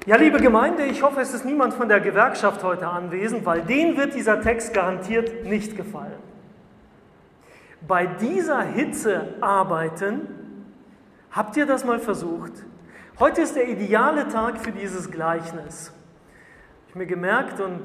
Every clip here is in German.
Ja, liebe Gemeinde, ich hoffe, es ist niemand von der Gewerkschaft heute anwesend, weil denen wird dieser Text garantiert nicht gefallen. Bei dieser Hitze arbeiten, habt ihr das mal versucht? Heute ist der ideale Tag für dieses Gleichnis. Ich habe mir gemerkt, und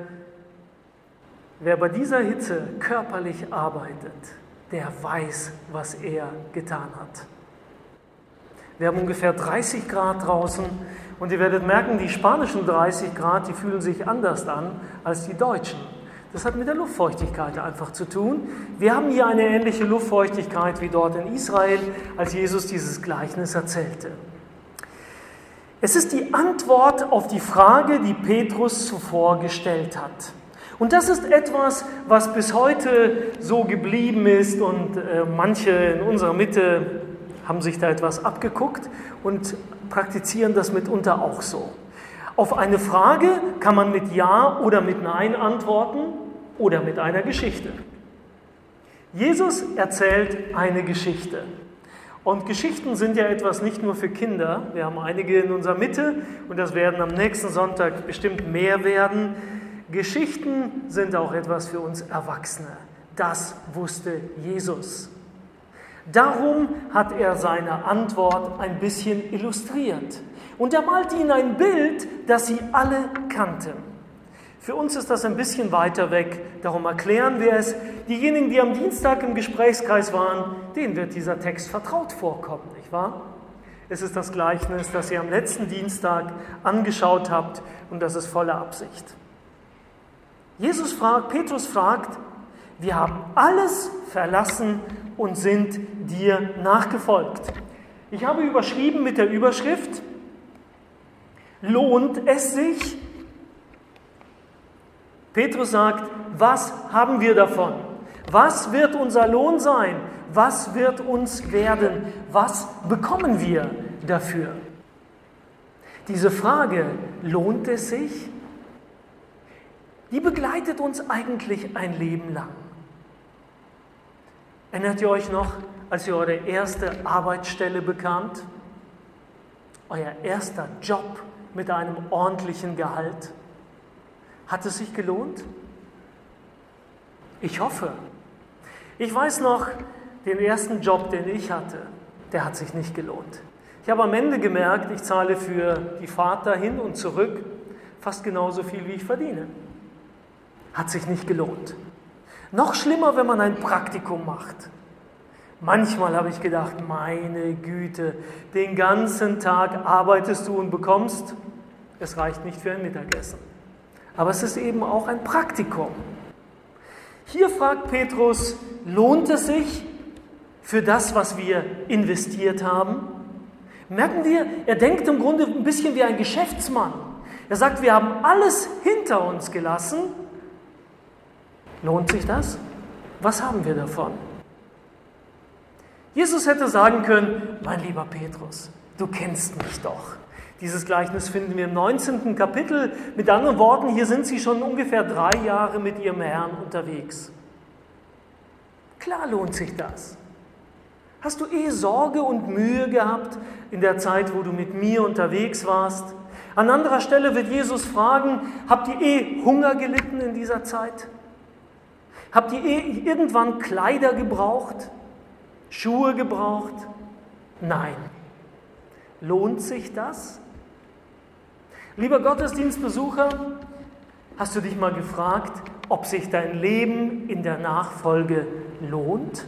wer bei dieser Hitze körperlich arbeitet, der weiß, was er getan hat. Wir haben ungefähr 30 Grad draußen und ihr werdet merken, die spanischen 30 Grad, die fühlen sich anders an als die deutschen. Das hat mit der Luftfeuchtigkeit einfach zu tun. Wir haben hier eine ähnliche Luftfeuchtigkeit wie dort in Israel, als Jesus dieses Gleichnis erzählte. Es ist die Antwort auf die Frage, die Petrus zuvor gestellt hat. Und das ist etwas, was bis heute so geblieben ist und manche in unserer Mitte haben sich da etwas abgeguckt und praktizieren das mitunter auch so. Auf eine Frage kann man mit Ja oder mit Nein antworten oder mit einer Geschichte. Jesus erzählt eine Geschichte. Und Geschichten sind ja etwas nicht nur für Kinder. Wir haben einige in unserer Mitte und das werden am nächsten Sonntag bestimmt mehr werden. Geschichten sind auch etwas für uns Erwachsene. Das wusste Jesus. Darum hat er seine Antwort ein bisschen illustriert. Und er malt ihnen ein Bild, das sie alle kannten. Für uns ist das ein bisschen weiter weg, darum erklären wir es. Diejenigen, die am Dienstag im Gesprächskreis waren, denen wird dieser Text vertraut vorkommen, nicht wahr? Es ist das Gleichnis, das ihr am letzten Dienstag angeschaut habt und das ist voller Absicht. Petrus fragt, wir haben alles verlassen und sind dir nachgefolgt. Ich habe überschrieben mit der Überschrift, lohnt es sich? Petrus sagt, was haben wir davon? Was wird unser Lohn sein? Was wird uns werden? Was bekommen wir dafür? Diese Frage, lohnt es sich? Die begleitet uns eigentlich ein Leben lang. Erinnert ihr euch noch, als ihr eure erste Arbeitsstelle bekamt? Euer erster Job mit einem ordentlichen Gehalt? Hat es sich gelohnt? Ich hoffe. Ich weiß noch, den ersten Job, den ich hatte, der hat sich nicht gelohnt. Ich habe am Ende gemerkt, ich zahle für die Fahrt dahin und zurück fast genauso viel, wie ich verdiene. Hat sich nicht gelohnt. Noch schlimmer, wenn man ein Praktikum macht. Manchmal habe ich gedacht, meine Güte, den ganzen Tag arbeitest du und bekommst, es reicht nicht für ein Mittagessen. Aber es ist eben auch ein Praktikum. Hier fragt Petrus, lohnt es sich für das, was wir investiert haben? Merken wir, er denkt im Grunde ein bisschen wie ein Geschäftsmann. Er sagt, wir haben alles hinter uns gelassen. Lohnt sich das? Was haben wir davon? Jesus hätte sagen können, mein lieber Petrus, du kennst mich doch. Dieses Gleichnis finden wir im 19. Kapitel. Mit anderen Worten, hier sind sie schon ungefähr 3 Jahre mit ihrem Herrn unterwegs. Klar lohnt sich das. Hast du Sorge und Mühe gehabt in der Zeit, wo du mit mir unterwegs warst? An anderer Stelle wird Jesus fragen, habt ihr Hunger gelitten in dieser Zeit? Habt ihr irgendwann Kleider gebraucht? Schuhe gebraucht? Nein. Lohnt sich das? Lieber Gottesdienstbesucher, hast du dich mal gefragt, ob sich dein Leben in der Nachfolge lohnt?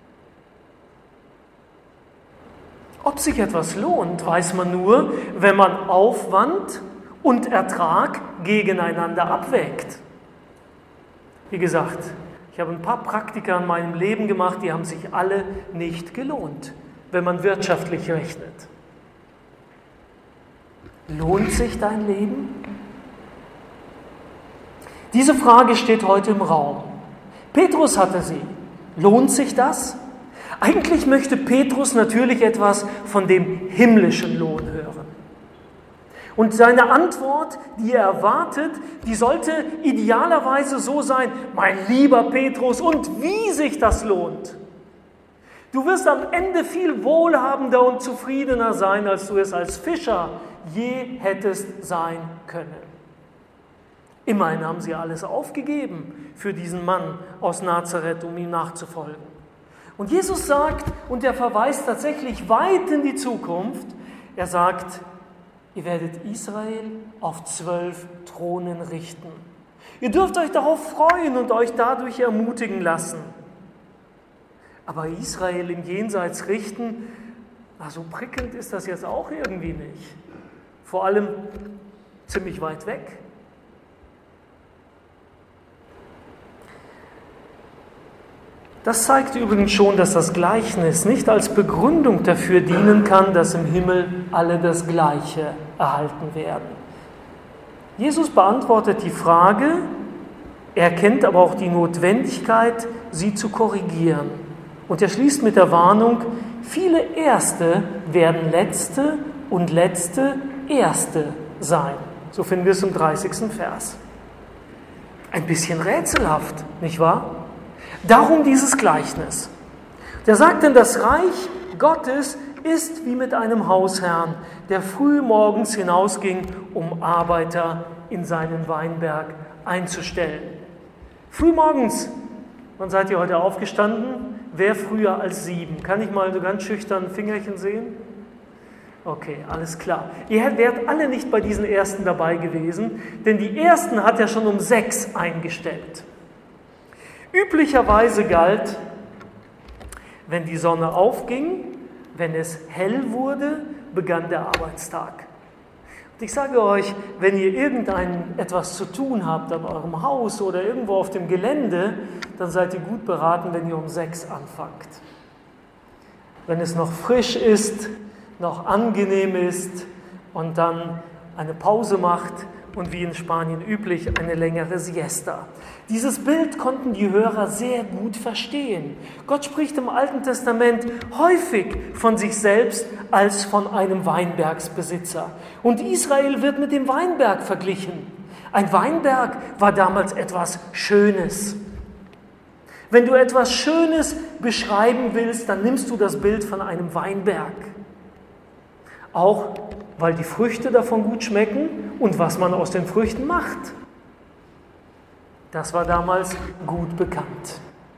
Ob sich etwas lohnt, weiß man nur, wenn man Aufwand und Ertrag gegeneinander abwägt. Wie gesagt, ich habe ein paar Praktika in meinem Leben gemacht, die haben sich alle nicht gelohnt, wenn man wirtschaftlich rechnet. Lohnt sich dein Leben? Diese Frage steht heute im Raum. Petrus hatte sie. Lohnt sich das? Eigentlich möchte Petrus natürlich etwas von dem himmlischen Lohn hören. Und seine Antwort, die er erwartet, die sollte idealerweise so sein, mein lieber Petrus, und wie sich das lohnt. Du wirst am Ende viel wohlhabender und zufriedener sein, als du es als Fischer je hättest sein können. Immerhin haben sie alles aufgegeben für diesen Mann aus Nazareth, um ihm nachzufolgen. Und Jesus sagt, und er verweist tatsächlich weit in die Zukunft, er sagt, ihr werdet Israel auf 12 Thronen richten. Ihr dürft euch darauf freuen und euch dadurch ermutigen lassen. Aber Israel im Jenseits richten, so prickelnd ist das jetzt auch irgendwie nicht. Vor allem ziemlich weit weg. Das zeigt übrigens schon, dass das Gleichnis nicht als Begründung dafür dienen kann, dass im Himmel alle das Gleiche erhalten werden. Jesus beantwortet die Frage, er kennt aber auch die Notwendigkeit, sie zu korrigieren. Und er schließt mit der Warnung, viele Erste werden Letzte und Letzte Erste sein. So finden wir es im 30. Vers. Ein bisschen rätselhaft, nicht wahr? Darum dieses Gleichnis. Der sagt denn, das Reich Gottes ist wie mit einem Hausherrn, der früh morgens hinausging, um Arbeiter in seinen Weinberg einzustellen. Früh morgens, wann seid ihr heute aufgestanden? Wer früher als 7? Kann ich mal so ganz schüchtern ein Fingerchen sehen? Okay, alles klar. Ihr wärt alle nicht bei diesen Ersten dabei gewesen, denn die Ersten hat er schon um 6 eingestellt. Üblicherweise galt, wenn die Sonne aufging, wenn es hell wurde, begann der Arbeitstag. Und ich sage euch, wenn ihr etwas zu tun habt an eurem Haus oder irgendwo auf dem Gelände, dann seid ihr gut beraten, wenn ihr um 6 anfangt. Wenn es noch frisch ist, noch angenehm ist und dann eine Pause macht und wie in Spanien üblich eine längere Siesta. Dieses Bild konnten die Hörer sehr gut verstehen. Gott spricht im Alten Testament häufig von sich selbst als von einem Weinbergsbesitzer. Und Israel wird mit dem Weinberg verglichen. Ein Weinberg war damals etwas Schönes. Wenn du etwas Schönes beschreiben willst, dann nimmst du das Bild von einem Weinberg. Auch weil die Früchte davon gut schmecken und was man aus den Früchten macht. Das war damals gut bekannt.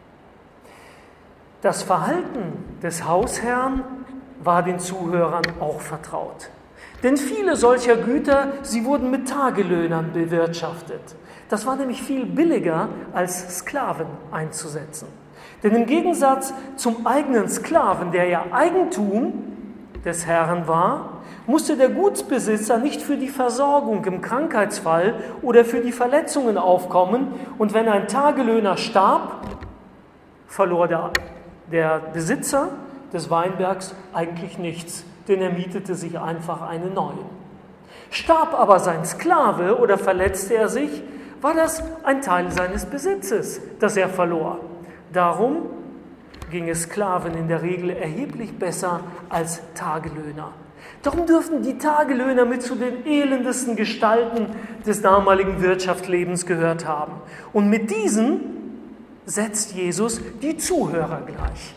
Das Verhalten des Hausherrn war den Zuhörern auch vertraut. Denn viele solcher Güter, sie wurden mit Tagelöhnern bewirtschaftet. Das war nämlich viel billiger, als Sklaven einzusetzen. Denn im Gegensatz zum eigenen Sklaven, der ja Eigentum des Herrn war, musste der Gutsbesitzer nicht für die Versorgung im Krankheitsfall oder für die Verletzungen aufkommen. Und wenn ein Tagelöhner starb, verlor der Besitzer des Weinbergs eigentlich nichts, denn er mietete sich einfach einen neuen. Starb aber sein Sklave oder verletzte er sich, war das ein Teil seines Besitzes, das er verlor. Darum ging es Sklaven in der Regel erheblich besser als Tagelöhner. Darum dürften die Tagelöhner mit zu den elendesten Gestalten des damaligen Wirtschaftslebens gehört haben. Und mit diesen setzt Jesus die Zuhörer gleich.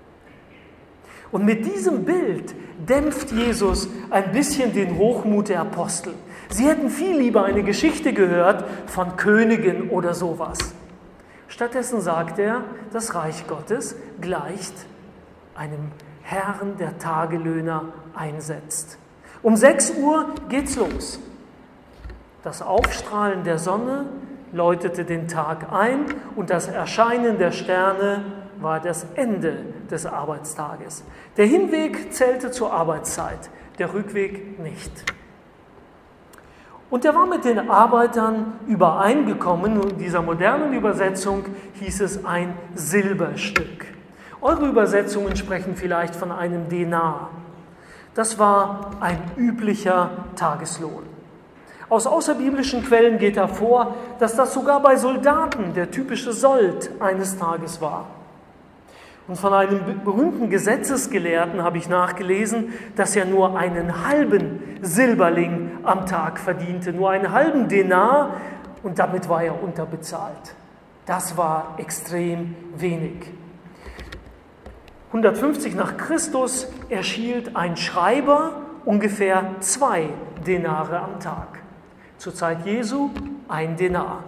Und mit diesem Bild dämpft Jesus ein bisschen den Hochmut der Apostel. Sie hätten viel lieber eine Geschichte gehört von Königen oder sowas. Stattdessen sagt er, das Reich Gottes gleicht einem Herrn, der Tagelöhner einsetzt. Um 6 Uhr geht's los. Das Aufstrahlen der Sonne läutete den Tag ein und das Erscheinen der Sterne war das Ende des Arbeitstages. Der Hinweg zählte zur Arbeitszeit, der Rückweg nicht. Und er war mit den Arbeitern übereingekommen, und in dieser modernen Übersetzung hieß es ein Silberstück. Eure Übersetzungen sprechen vielleicht von einem Denar. Das war ein üblicher Tageslohn. Aus außerbiblischen Quellen geht hervor, dass das sogar bei Soldaten der typische Sold eines Tages war. Und von einem berühmten Gesetzesgelehrten habe ich nachgelesen, dass er nur einen halben Silberling am Tag verdiente, nur einen halben Denar, und damit war er unterbezahlt. Das war extrem wenig. 150 nach Christus erhielt ein Schreiber ungefähr 2 Denare am Tag. Zur Zeit Jesu 1 Denar.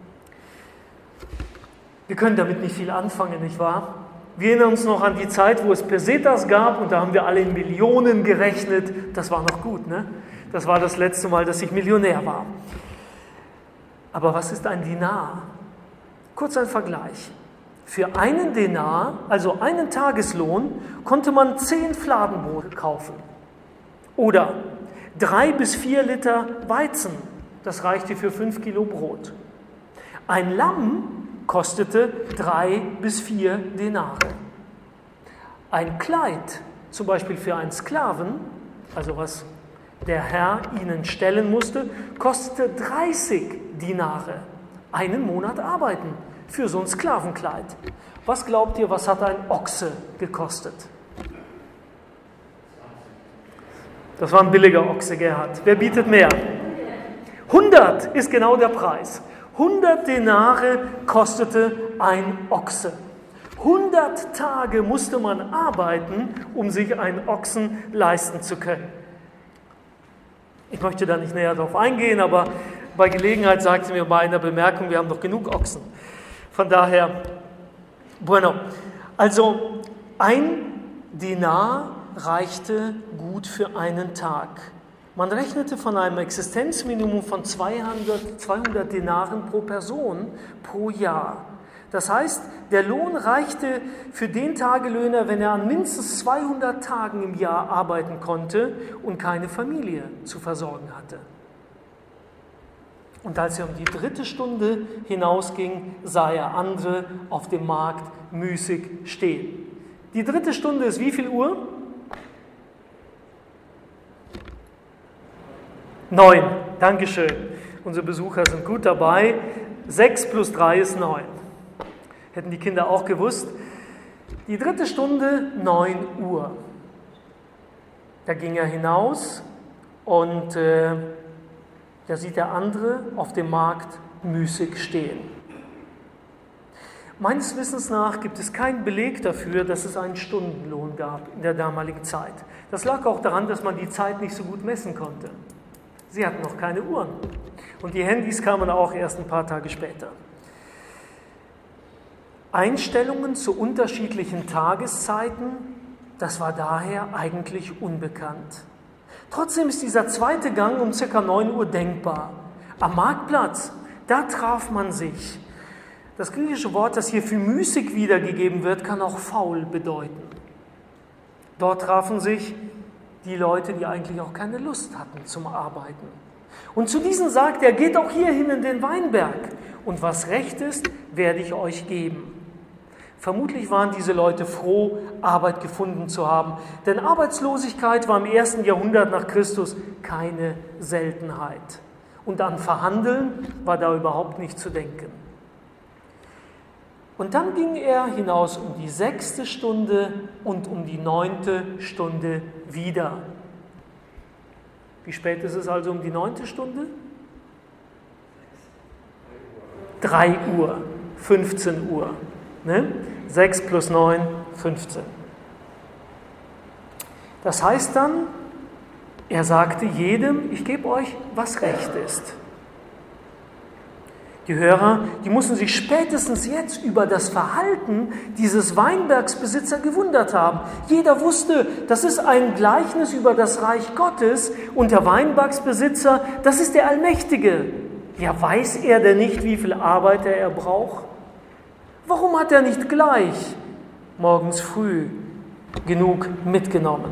Wir können damit nicht viel anfangen, nicht wahr? Wir erinnern uns noch an die Zeit, wo es Pesetas gab und da haben wir alle in Millionen gerechnet. Das war noch gut, ne? Das war das letzte Mal, dass ich Millionär war. Aber was ist ein Dinar? Kurz ein Vergleich. Für 1 Denar, also einen Tageslohn, konnte man 10 Fladenbrote kaufen. Oder 3 bis 4 Liter Weizen. Das reichte für 5 Kilo Brot. Ein Lamm kostete 3 bis 4 Denare. Ein Kleid, zum Beispiel für einen Sklaven, also was der Herr ihnen stellen musste, kostete 30 Dinare. Einen Monat arbeiten für so ein Sklavenkleid. Was glaubt ihr, was hat ein Ochse gekostet? Das war ein billiger Ochse, Gerhard. Wer bietet mehr? 100 ist genau der Preis. 100 Denare kostete ein Ochse. 100 Tage musste man arbeiten, um sich einen Ochsen leisten zu können. Ich möchte da nicht näher darauf eingehen, aber bei Gelegenheit sagte mir bei einer Bemerkung, wir haben doch genug Ochsen. Von daher, bueno. Also 1 Denar reichte gut für einen Tag. Man rechnete von einem Existenzminimum von 200 Denaren pro Person pro Jahr. Das heißt, der Lohn reichte für den Tagelöhner, wenn er an mindestens 200 Tagen im Jahr arbeiten konnte und keine Familie zu versorgen hatte. Und als er um die 3. Stunde hinausging, sah er andere auf dem Markt müßig stehen. Die 3. Stunde ist wie viel Uhr? 9, Dankeschön. Unsere Besucher sind gut dabei. 6 plus 3 ist 9. Hätten die Kinder auch gewusst. Die 3. Stunde, 9 Uhr. Da ging er hinaus und da sieht der andere auf dem Markt müßig stehen. Meines Wissens nach gibt es keinen Beleg dafür, dass es einen Stundenlohn gab in der damaligen Zeit. Das lag auch daran, dass man die Zeit nicht so gut messen konnte. Sie hatten noch keine Uhren. Und die Handys kamen auch erst ein paar Tage später. Einstellungen zu unterschiedlichen Tageszeiten, das war daher eigentlich unbekannt. Trotzdem ist dieser zweite Gang um ca. 9 Uhr denkbar. Am Marktplatz, da traf man sich. Das griechische Wort, das hier für müßig wiedergegeben wird, kann auch faul bedeuten. Dort trafen sich die Leute, die eigentlich auch keine Lust hatten zum Arbeiten. Und zu diesen sagt er, geht auch hierhin in den Weinberg und was recht ist, werde ich euch geben. Vermutlich waren diese Leute froh, Arbeit gefunden zu haben, denn Arbeitslosigkeit war im 1. Jahrhundert nach Christus keine Seltenheit. Und an Verhandeln war da überhaupt nicht zu denken. Und dann ging er hinaus um die 6. Stunde und um die 9. Stunde wieder. Wie spät ist es also um die 9. Stunde? 3 Uhr, 15 Uhr. Ne? 6 plus 9, 15. Das heißt dann, er sagte jedem, ich gebe euch, was recht ist. Die Hörer, die mussten sich spätestens jetzt über das Verhalten dieses Weinbergsbesitzer gewundert haben. Jeder wusste, das ist ein Gleichnis über das Reich Gottes und der Weinbergsbesitzer, das ist der Allmächtige. Ja, weiß er denn nicht, wie viel Arbeiter er braucht? Warum hat er nicht gleich morgens früh genug mitgenommen?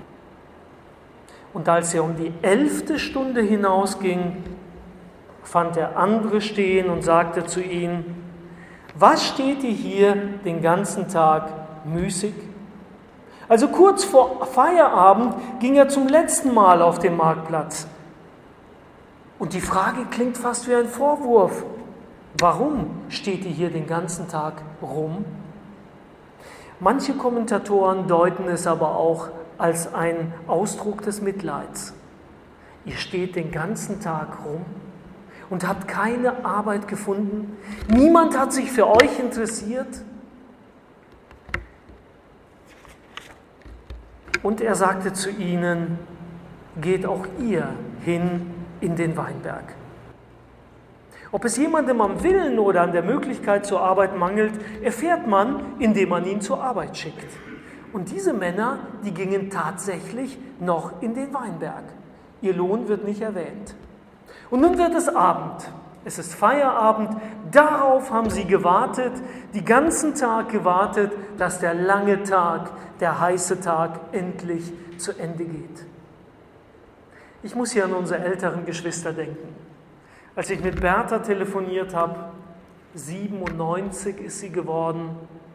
Und als er um die 11. Stunde hinausging, fand er andere stehen und sagte zu ihnen, was steht ihr hier den ganzen Tag müßig? Also kurz vor Feierabend ging er zum letzten Mal auf den Marktplatz. Und die Frage klingt fast wie ein Vorwurf. Warum steht ihr hier den ganzen Tag rum? Manche Kommentatoren deuten es aber auch als einen Ausdruck des Mitleids. Ihr steht den ganzen Tag rum und habt keine Arbeit gefunden. Niemand hat sich für euch interessiert. Und er sagte zu ihnen, geht auch ihr hin in den Weinberg. Ob es jemandem am Willen oder an der Möglichkeit zur Arbeit mangelt, erfährt man, indem man ihn zur Arbeit schickt. Und diese Männer, die gingen tatsächlich noch in den Weinberg. Ihr Lohn wird nicht erwähnt. Und nun wird es Abend. Es ist Feierabend. Darauf haben sie gewartet, den ganzen Tag gewartet, dass der lange Tag, der heiße Tag endlich zu Ende geht. Ich muss hier an unsere älteren Geschwister denken. Als ich mit Bertha telefoniert habe, 97 ist sie geworden,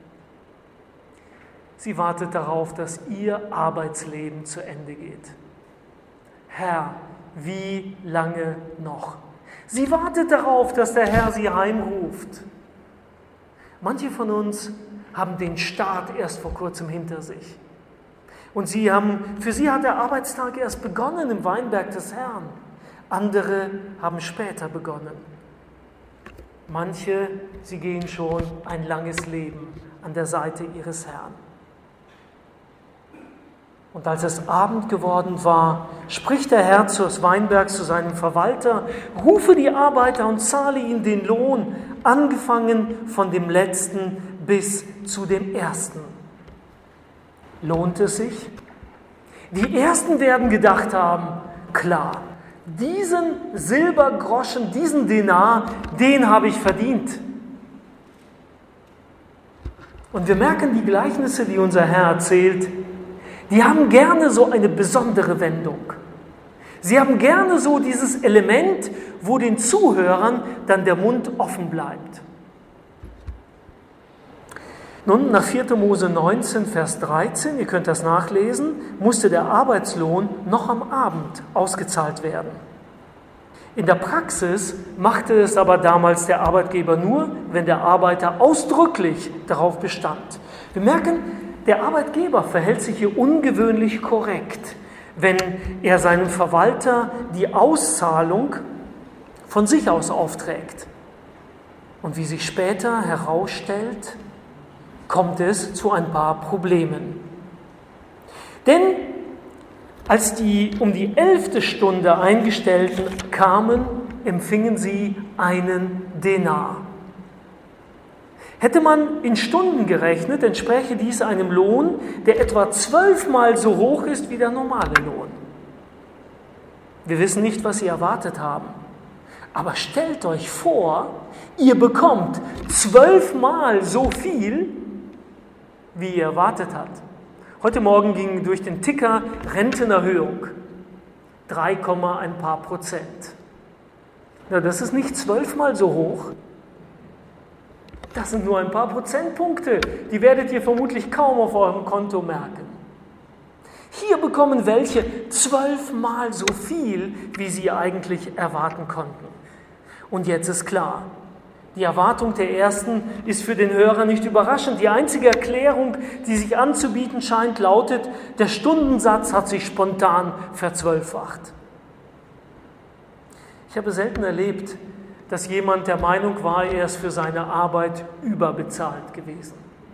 sie wartet darauf, dass ihr Arbeitsleben zu Ende geht. Herr, wie lange noch? Sie wartet darauf, dass der Herr sie heimruft. Manche von uns haben den Start erst vor kurzem hinter sich. Und für sie hat der Arbeitstag erst begonnen im Weinberg des Herrn. Andere haben später begonnen. Manche, sie gehen schon ein langes Leben an der Seite ihres Herrn. Und als es Abend geworden war, spricht der Herr des Weinbergs zu seinem Verwalter: Rufe die Arbeiter und zahle ihnen den Lohn, angefangen von dem Letzten bis zu dem Ersten. Lohnt es sich? Die Ersten werden gedacht haben: Klar, diesen Silbergroschen, diesen Denar, den habe ich verdient. Und wir merken die Gleichnisse, die unser Herr erzählt, die haben gerne so eine besondere Wendung. Sie haben gerne so dieses Element, wo den Zuhörern dann der Mund offen bleibt. Nun, nach 4. Mose 19, Vers 13, ihr könnt das nachlesen, musste der Arbeitslohn noch am Abend ausgezahlt werden. In der Praxis machte es aber damals der Arbeitgeber nur, wenn der Arbeiter ausdrücklich darauf bestand. Wir merken, der Arbeitgeber verhält sich hier ungewöhnlich korrekt, wenn er seinem Verwalter die Auszahlung von sich aus aufträgt. Und wie sich später herausstellt, kommt es zu ein paar Problemen. Denn als die um die 11. Stunde Eingestellten kamen, empfingen sie einen Denar. Hätte man in Stunden gerechnet, entspräche dies einem Lohn, der etwa 12-mal so hoch ist wie der normale Lohn. Wir wissen nicht, was sie erwartet haben. Aber stellt euch vor, ihr bekommt 12-mal so viel, wie ihr erwartet habt. Heute Morgen ging durch den Ticker Rentenerhöhung. 3, ein paar Prozent. Na, das ist nicht 12-mal so hoch. Das sind nur ein paar Prozentpunkte. Die werdet ihr vermutlich kaum auf eurem Konto merken. Hier bekommen welche 12-mal so viel, wie sie eigentlich erwarten konnten. Und jetzt ist klar, die Erwartung der Ersten ist für den Hörer nicht überraschend. Die einzige Erklärung, die sich anzubieten scheint, lautet: Der Stundensatz hat sich spontan verzwölffacht. Ich habe selten erlebt, dass jemand der Meinung war, er ist für seine Arbeit überbezahlt gewesen.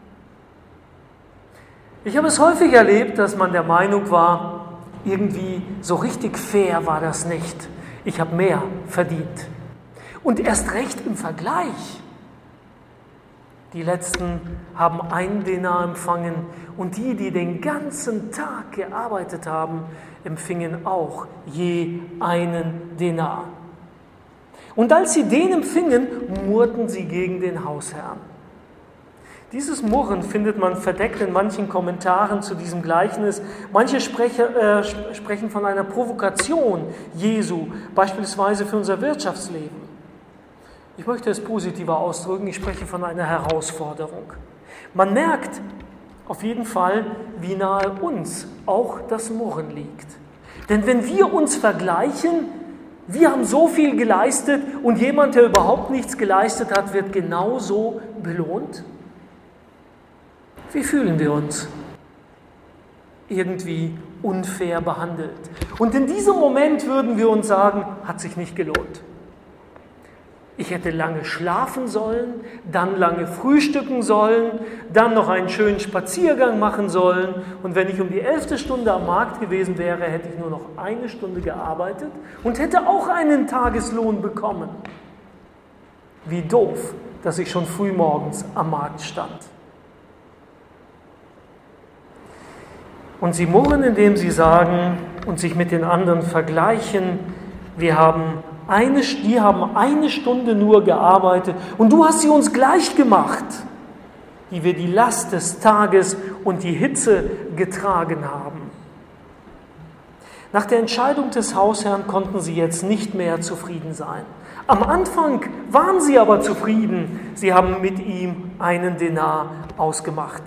Ich habe es häufig erlebt, dass man der Meinung war, irgendwie so richtig fair war das nicht. Ich habe mehr verdient. Und erst recht im Vergleich. Die Letzten haben 1 Denar empfangen und die, die den ganzen Tag gearbeitet haben, empfingen auch je 1 Denar. Und als sie den empfingen, murrten sie gegen den Hausherrn. Dieses Murren findet man verdeckt in manchen Kommentaren zu diesem Gleichnis. Manche sprechen von einer Provokation Jesu, beispielsweise für unser Wirtschaftsleben. Ich möchte es positiver ausdrücken, ich spreche von einer Herausforderung. Man merkt auf jeden Fall, wie nahe uns auch das Murren liegt. Denn wenn wir uns vergleichen, wir haben so viel geleistet und jemand, der überhaupt nichts geleistet hat, wird genauso belohnt. Wie fühlen wir uns? Irgendwie unfair behandelt. Und in diesem Moment würden wir uns sagen, hat sich nicht gelohnt. Ich hätte lange schlafen sollen, dann lange frühstücken sollen, dann noch einen schönen Spaziergang machen sollen. Und wenn ich um die 11. Stunde am Markt gewesen wäre, hätte ich nur noch 1 Stunde gearbeitet und hätte auch einen Tageslohn bekommen. Wie doof, dass ich schon früh morgens am Markt stand. Und sie murren, indem sie sagen und sich mit den anderen vergleichen, die haben 1 Stunde nur gearbeitet und du hast sie uns gleich gemacht, die wir die Last des Tages und die Hitze getragen haben. Nach der Entscheidung des Hausherrn konnten sie jetzt nicht mehr zufrieden sein. Am Anfang waren sie aber zufrieden. Sie haben mit ihm einen Denar ausgemacht.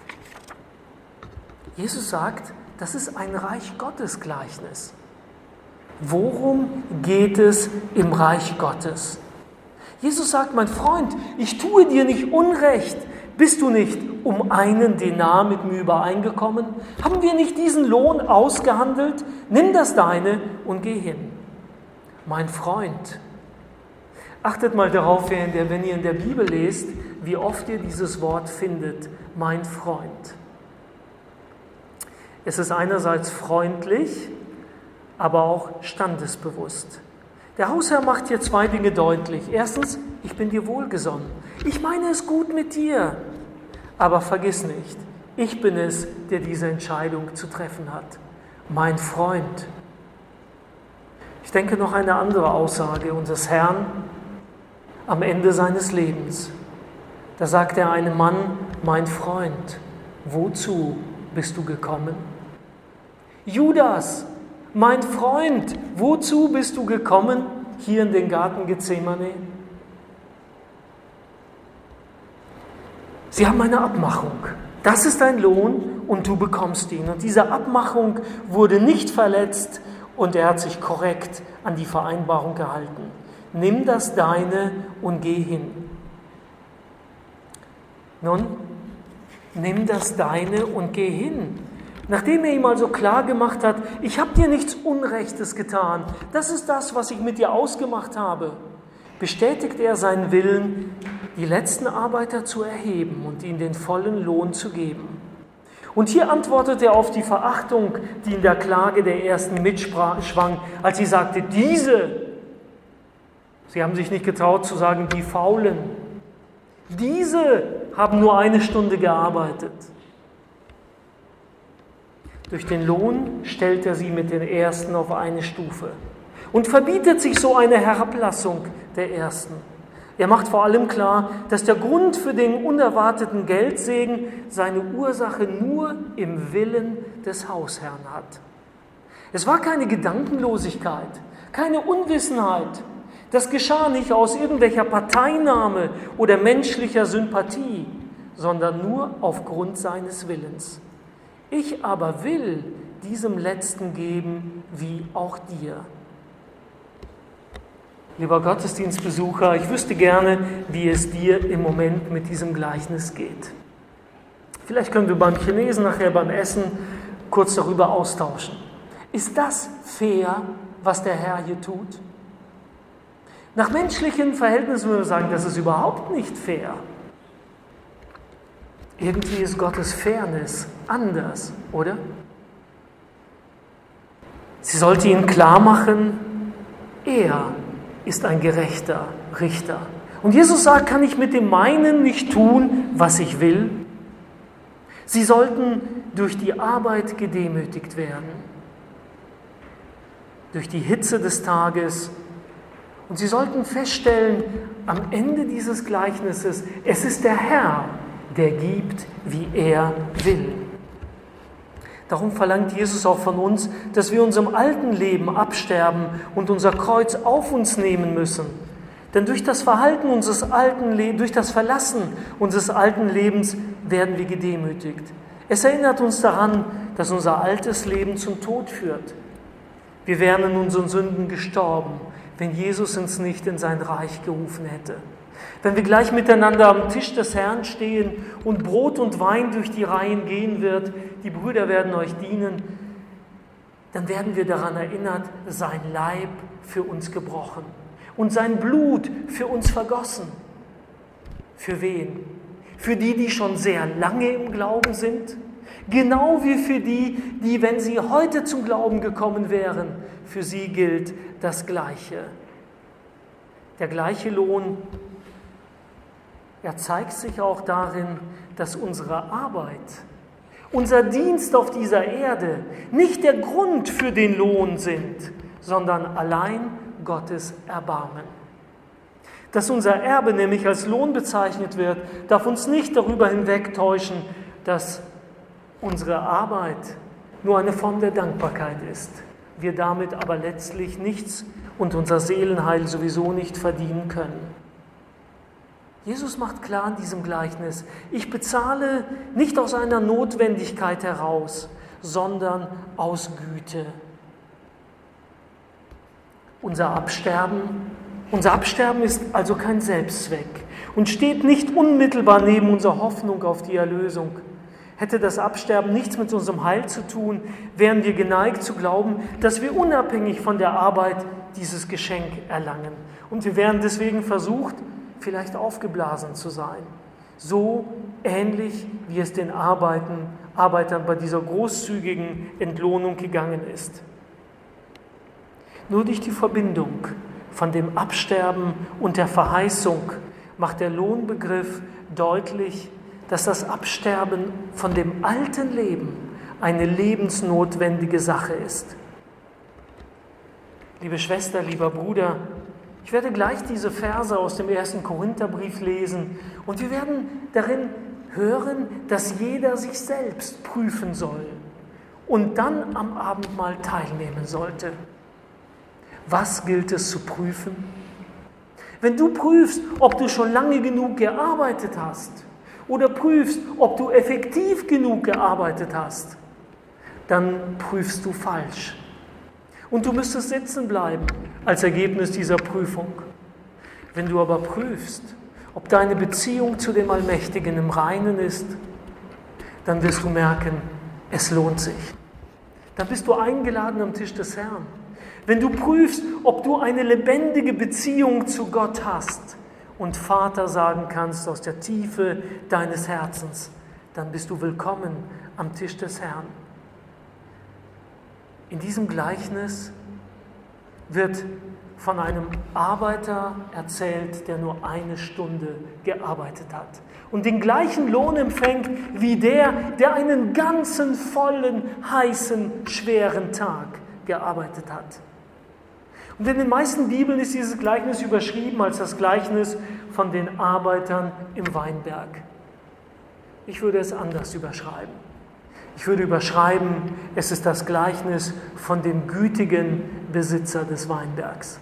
Jesus sagt, das ist ein Reich Gottes Gleichnis. Worum geht es im Reich Gottes? Jesus sagt, mein Freund, ich tue dir nicht Unrecht. Bist du nicht um einen Denar mit mir übereingekommen? Haben wir nicht diesen Lohn ausgehandelt? Nimm das deine und geh hin. Mein Freund, achtet mal darauf, wenn ihr in der Bibel lest, wie oft ihr dieses Wort findet, mein Freund. Es ist einerseits freundlich, aber auch standesbewusst. Der Hausherr macht hier 2 Dinge deutlich. Erstens, ich bin dir wohlgesonnen. Ich meine es gut mit dir. Aber vergiss nicht, ich bin es, der diese Entscheidung zu treffen hat. Mein Freund. Ich denke noch eine andere Aussage unseres Herrn am Ende seines Lebens. Da sagt er einem Mann, mein Freund, wozu bist du gekommen? Judas, mein Freund, wozu bist du gekommen hier in den Garten Gethsemane? Sie haben eine Abmachung. Das ist dein Lohn und du bekommst ihn. Und diese Abmachung wurde nicht verletzt und er hat sich korrekt an die Vereinbarung gehalten. Nimm das deine und geh hin. Nun, nimm das deine und geh hin. Nachdem er ihm also klar gemacht hat, ich habe dir nichts Unrechtes getan, das ist das, was ich mit dir ausgemacht habe, bestätigt er seinen Willen, die letzten Arbeiter zu erheben und ihnen den vollen Lohn zu geben. Und hier antwortet er auf die Verachtung, die in der Klage der ersten mitschwang, als sie sagte, sie haben sich nicht getraut zu sagen, die Faulen, diese haben nur 1 Stunde gearbeitet. Durch den Lohn stellt er sie mit den Ersten auf eine Stufe und verbietet sich so eine Herablassung der Ersten. Er macht vor allem klar, dass der Grund für den unerwarteten Geldsegen seine Ursache nur im Willen des Hausherrn hat. Es war keine Gedankenlosigkeit, keine Unwissenheit. Das geschah nicht aus irgendwelcher Parteinahme oder menschlicher Sympathie, sondern nur aufgrund seines Willens. Ich aber will diesem Letzten geben, wie auch dir. Lieber Gottesdienstbesucher, ich wüsste gerne, wie es dir im Moment mit diesem Gleichnis geht. Vielleicht können wir beim Chinesen nachher beim Essen kurz darüber austauschen. Ist das fair, was der Herr hier tut? Nach menschlichen Verhältnissen würden wir sagen, das ist überhaupt nicht fair. Irgendwie ist Gottes Fairness anders, oder? Sie sollte ihnen klar machen, er ist ein gerechter Richter. Und Jesus sagt, kann ich mit dem meinen nicht tun, was ich will? Sie sollten durch die Arbeit gedemütigt werden, durch die Hitze des Tages. Und sie sollten feststellen, am Ende dieses Gleichnisses, es ist der Herr, der gibt, wie er will. Darum verlangt Jesus auch von uns, dass wir unserem alten Leben absterben und unser Kreuz auf uns nehmen müssen. Denn durch das Verhalten unseres alten Lebens, durch das Verlassen unseres alten Lebens werden wir gedemütigt. Es erinnert uns daran, dass unser altes Leben zum Tod führt. Wir wären in unseren Sünden gestorben, wenn Jesus uns nicht in sein Reich gerufen hätte. Wenn wir gleich miteinander am Tisch des Herrn stehen und Brot und Wein durch die Reihen gehen wird, die Brüder werden euch dienen, dann werden wir daran erinnert, sein Leib für uns gebrochen. und sein Blut für uns vergossen. Für wen? Für die, die schon sehr lange im Glauben sind, genau wie für die, die, wenn sie heute zum Glauben gekommen wären, für sie gilt das Gleiche. Der gleiche Lohn, er zeigt sich auch darin, dass unsere Arbeit, unser Dienst auf dieser Erde nicht der Grund für den Lohn sind, sondern allein Gottes Erbarmen. Dass unser Erbe nämlich als Lohn bezeichnet wird, darf uns nicht darüber hinwegtäuschen, dass unsere Arbeit nur eine Form der Dankbarkeit ist. Wir damit aber letztlich nichts und unser Seelenheil sowieso nicht verdienen können. Jesus macht klar in diesem Gleichnis, ich bezahle nicht aus einer Notwendigkeit heraus, sondern aus Güte. Unser Absterben ist also kein Selbstzweck und steht nicht unmittelbar neben unserer Hoffnung auf die Erlösung. Hätte das Absterben nichts mit unserem Heil zu tun, wären wir geneigt zu glauben, dass wir unabhängig von der Arbeit dieses Geschenk erlangen. Und wir wären deswegen versucht, vielleicht aufgeblasen zu sein. So ähnlich, wie es den Arbeitern bei dieser großzügigen Entlohnung gegangen ist. Nur durch die Verbindung von dem Absterben und der Verheißung macht der Lohnbegriff deutlich, dass das Absterben von dem alten Leben eine lebensnotwendige Sache ist. Liebe Schwester, lieber Bruder, ich werde gleich diese Verse aus dem 1. Korintherbrief lesen und wir werden darin hören, dass jeder sich selbst prüfen soll und dann am Abendmahl teilnehmen sollte. Was gilt es zu prüfen? Wenn du prüfst, ob du schon lange genug gearbeitet hast oder prüfst, ob du effektiv genug gearbeitet hast, dann prüfst du falsch. Und du müsstest sitzen bleiben als Ergebnis dieser Prüfung. Wenn du aber prüfst, ob deine Beziehung zu dem Allmächtigen im Reinen ist, dann wirst du merken, es lohnt sich. Dann bist du eingeladen am Tisch des Herrn. Wenn du prüfst, ob du eine lebendige Beziehung zu Gott hast und Vater sagen kannst aus der Tiefe deines Herzens, dann bist du willkommen am Tisch des Herrn. In diesem Gleichnis wird von einem Arbeiter erzählt, der nur 1 Stunde gearbeitet hat und den gleichen Lohn empfängt wie der einen ganzen, vollen, heißen, schweren Tag gearbeitet hat. Und in den meisten Bibeln ist dieses Gleichnis überschrieben als das Gleichnis von den Arbeitern im Weinberg. Ich würde es anders überschreiben. Ich würde überschreiben, es ist das Gleichnis von dem gütigen Besitzer des Weinbergs.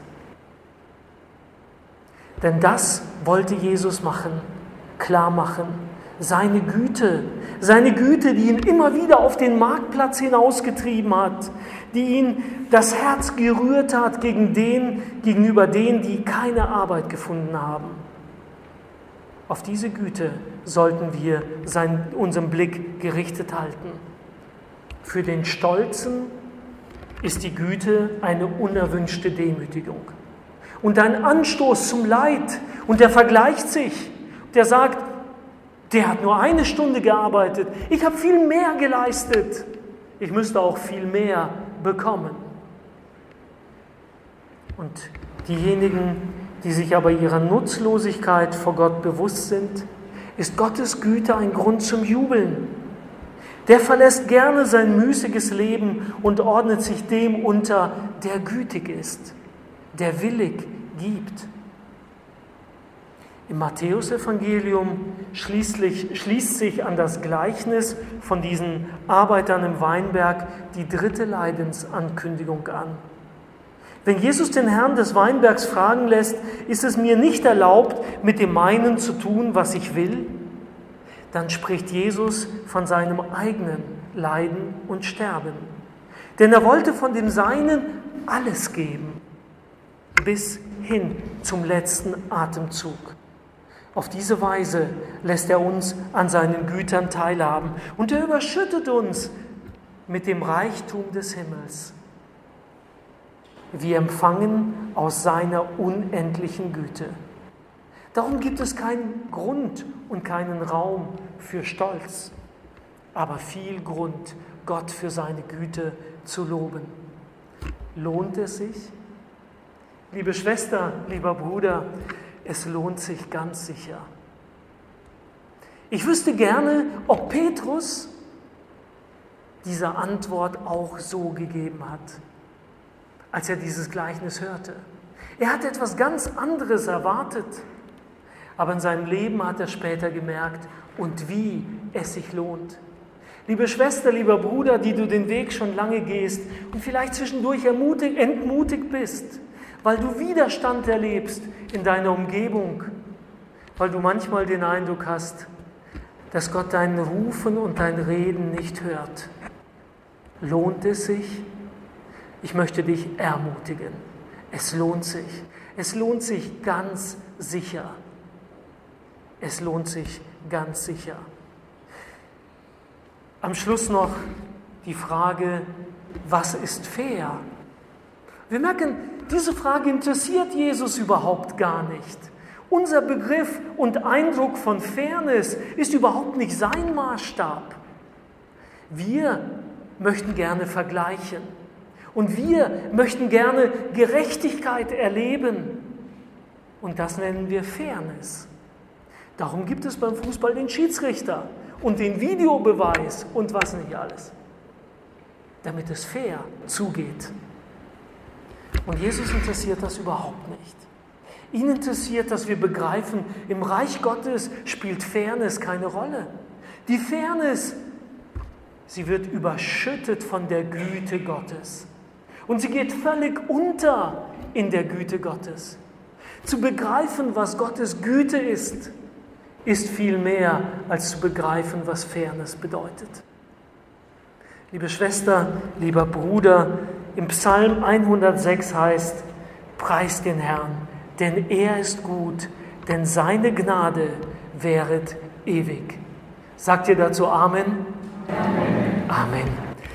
Denn das wollte Jesus klar machen. Seine Güte, die ihn immer wieder auf den Marktplatz hinausgetrieben hat, die ihn das Herz gerührt hat gegenüber denen, die keine Arbeit gefunden haben. Auf diese Güte sollten wir unseren Blick gerichtet halten. Für den Stolzen ist die Güte eine unerwünschte Demütigung und ein Anstoß zum Leid. Und der vergleicht sich, der sagt, der hat nur 1 Stunde gearbeitet, ich habe viel mehr geleistet, ich müsste auch viel mehr bekommen. Und diejenigen, die sich aber ihrer Nutzlosigkeit vor Gott bewusst sind, ist Gottes Güte ein Grund zum Jubeln. Der verlässt gerne sein müßiges Leben und ordnet sich dem unter, der gütig ist, der willig gibt. Im Matthäusevangelium schließt sich an das Gleichnis von diesen Arbeitern im Weinberg die 3. Leidensankündigung an. Wenn Jesus den Herrn des Weinbergs fragen lässt, ist es mir nicht erlaubt, mit dem meinen zu tun, was ich will, dann spricht Jesus von seinem eigenen Leiden und Sterben. Denn er wollte von dem Seinen alles geben, bis hin zum letzten Atemzug. Auf diese Weise lässt er uns an seinen Gütern teilhaben und er überschüttet uns mit dem Reichtum des Himmels. Wir empfangen aus seiner unendlichen Güte. Darum gibt es keinen Grund und keinen Raum für Stolz, aber viel Grund, Gott für seine Güte zu loben. Lohnt es sich? Liebe Schwester, lieber Bruder, es lohnt sich ganz sicher. Ich wüsste gerne, ob Petrus diese Antwort auch so gegeben hat, als er dieses Gleichnis hörte. Er hat etwas ganz anderes erwartet, aber in seinem Leben hat er später gemerkt, und wie es sich lohnt. Liebe Schwester, lieber Bruder, die du den Weg schon lange gehst und vielleicht zwischendurch entmutigt bist, weil du Widerstand erlebst in deiner Umgebung, weil du manchmal den Eindruck hast, dass Gott dein Rufen und dein Reden nicht hört. Lohnt es sich? Ich möchte dich ermutigen. Es lohnt sich. Es lohnt sich ganz sicher. Es lohnt sich ganz sicher. Am Schluss noch die Frage, was ist fair? Wir merken, diese Frage interessiert Jesus überhaupt gar nicht. Unser Begriff und Eindruck von Fairness ist überhaupt nicht sein Maßstab. Wir möchten gerne vergleichen und wir möchten gerne Gerechtigkeit erleben und das nennen wir Fairness. Darum gibt es beim Fußball den Schiedsrichter und den Videobeweis und was nicht alles, damit es fair zugeht. Und Jesus interessiert das überhaupt nicht. Ihn interessiert, dass wir begreifen, im Reich Gottes spielt Fairness keine Rolle. Die Fairness, sie wird überschüttet von der Güte Gottes. Und sie geht völlig unter in der Güte Gottes. Zu begreifen, was Gottes Güte ist viel mehr, als zu begreifen, was Fairness bedeutet. Liebe Schwester, lieber Bruder, im Psalm 106 heißt, preist den Herrn, denn er ist gut, denn seine Gnade währet ewig. Sagt ihr dazu Amen? Amen. Amen.